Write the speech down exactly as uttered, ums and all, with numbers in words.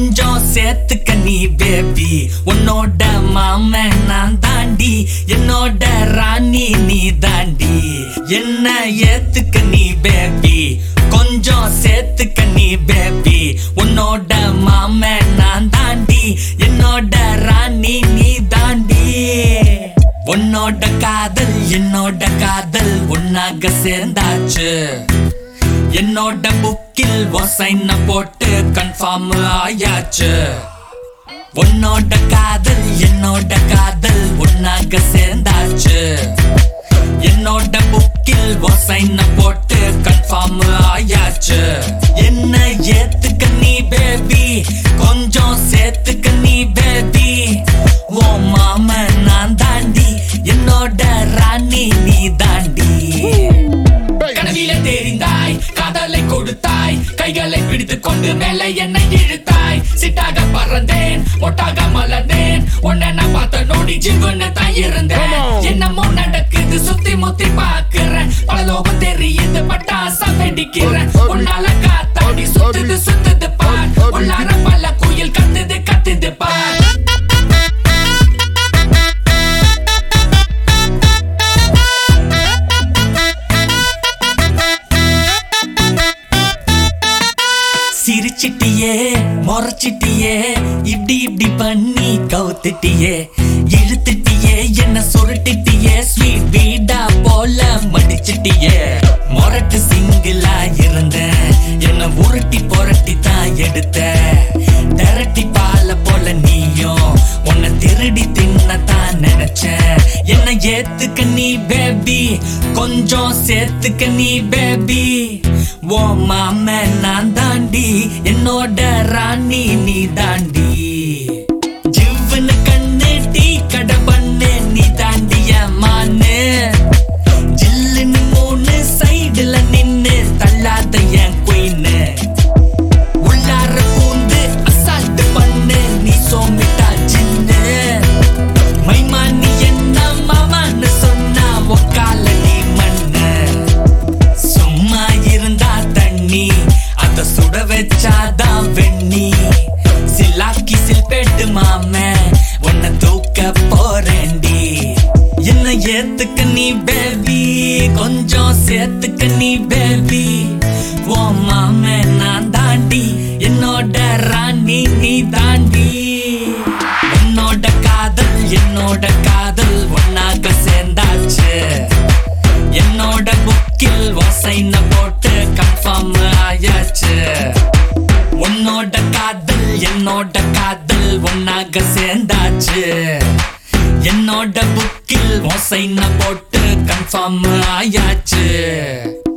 கொஞ்சம் சேர்த்துக்க நீ பேபி. உன்னோட மாமன் நான் தாண்டி, என்னோட ராணி நீ தாண்டி. என்ன ஏத்துக்க நீ பேபி, கொஞ்சம் சேர்த்துக்க நீ பேபி. உன்னோட மாமன் நான் தாண்டி, என்னோட ராணி நீ தாண்டி. உன்னோட காதல் என்னோட காதல் ஒன்னாக சேர்ந்தாச்சு. என்னோட புக்கில் சைன் போட்டு கன்ஃபார்ம் ஆயாச்சு. உன்னோட காதல் என்னோட காதல் ஒன்னாக சேர்ந்தாச்சு. என்னோட புக்கில் சைன் போட்டு கன்ஃபார்ம் ஆயாச்சு. என்ன ஏத்துக்க நீ பேபி, கொஞ்சம் சேர்த்துக்க நீ பேபி. ஓ மாமன் நான் தாண்டி, என்னோட ராணி நீ தாண்டி. கனவில தெரிந்தாய், காதலை கொடுத்தாய், கைகளை பிடித்துக் கொண்டு மேலே என்னை இழுத்தாய். சிட்டாக பறந்தேன், ஒட்டாக மலர்ந்தேன், உன்னை நான் பார்த்த நோடி ஜிங்குன்னு தான் இருந்தேன். என்னமோ நடக்குது, சுத்தி முத்தி பாக்குறேன், பல லோகம் தெரியுது, பட்டாசா வெடிக்கிறேன். உன்னால காத்தாடி சுத்துது சுத்துது பார், உள்ளார பல குயில் கத்துது கத்துது பார். சிரிச்சிட்டியே முறைச்சிட்டியே, இப்படி இப்படி பண்ணி கவுத்துட்டியே, இழுத்துட்டியே என்ன சுருட்டிட்டியே, ஸ்வீட் பீடா போல மடிச்சிட்டியே. முரட்டு சிங்கிளா இருந்தேன், என்ன உருட்டி புரட்டி தான் எடுத்த. திரட்டி பால போல நீயும் உன்னை திருடி தின்னத்தான் நினைச்சேன். என்ன ஏத்துக்க நீ பேபி, கொஞ்சம் சேர்த்துக்க நீ பேபி. ஓ மாமன் நான் தாண்டி, என்னோட ராணி நீ தாண்டி. ஜிவ்வுன்னு கண்ணு டீ கடை பண்ணு நீ தாண்டிய மானு. ஜில்லுன்னு மூணு சைடுல நின்னு தள்ளாத என் குயின்னு. உள்ளார பூந்து அசால்ட் பண்ணு நீ சோமிட்டா சின்னு. மைமானி என்ன மாமான்னு சொன்னா ஒக்கால நீ மண்ணு. சும்மா இருந்தா தண்ணி, அத சுட வச்சாதான் வெண்ணி. சில்லாக்கி சில்பேட்டு மாமே, உன்னை தூக்க போறேண்டி. என்ன ஏத்துக்க நீ பேபி, கொஞ்சம் சேர்த்துக்க நீ பேபி. ஓ மாமே நான் தாண்டி, என்னோட ராணி நீ தாண்டி. உன்னோட காதல் என்னோட காதல் ஒன்னாக சேர்ந்தாச்சு. என்னோட புக்கில் சைன் போட்டு கன்ஃபார்ம் ஆயாச்சு. உன்னோட காதல் என்னோட காதல் ஒன்னாக சேர்ந்தாச்சு. என்னோட புக்கில் சைன் போட்டு கன்ஃபார்ம் ஆயாச்சு.